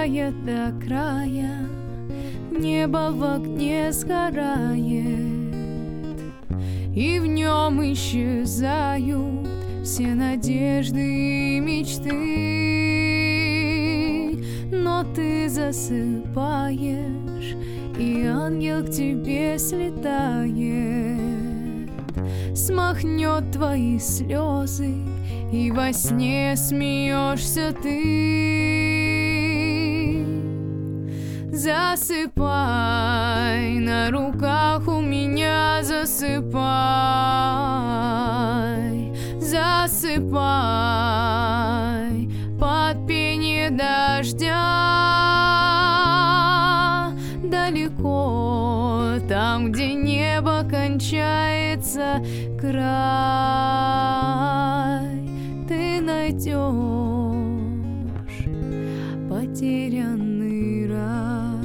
края до края, небо в огне сгорает, и в нем исчезают все надежды и мечты. Но ты засыпаешь, и ангел к тебе слетает, смахнет твои слезы, и во сне смеешься ты. Засыпай, на руках у меня засыпай, засыпай под пение дождя. Далеко, там, где небо кончается край, ты найдешь потерянный рай.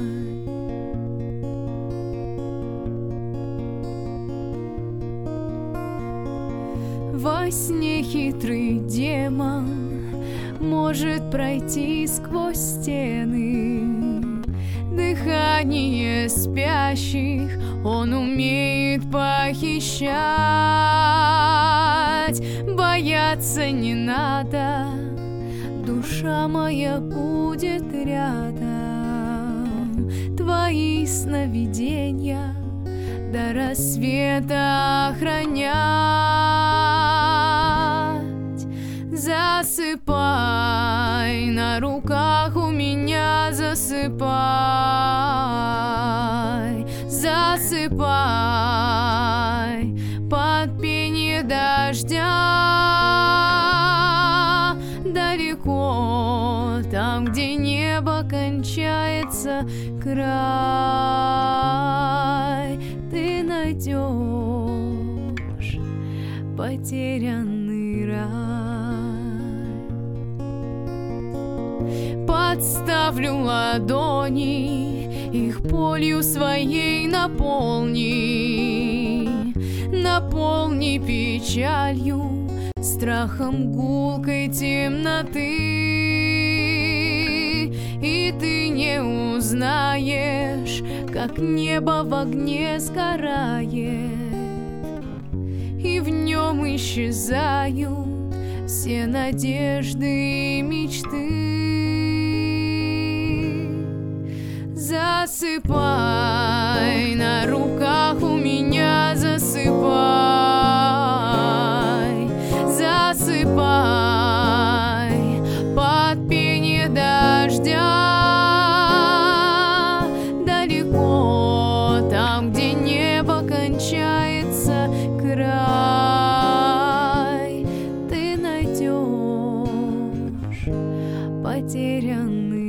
Во сне хитрый демон может пройти сквозь стены, дыхание спящих он умеет похищать. Бояться не надо, душа моя будет рядом, твои сновидения до рассвета охранять. Засыпай, на руках у меня засыпай, засыпай под пение дождя. Далеко, там, где небо кончается край, ты найдешь потерянный рай. Подставлю ладони, их болью своей наполни, наполни печалью, страхом гулкой темноты, и ты не узнаешь, как небо в огне сгорает, и в нем исчезают все надежды и мечты. Засыпай, на руках у меня засыпай, засыпай под пение дождя. Далеко, там, где небо кончается край, ты найдешь потерянный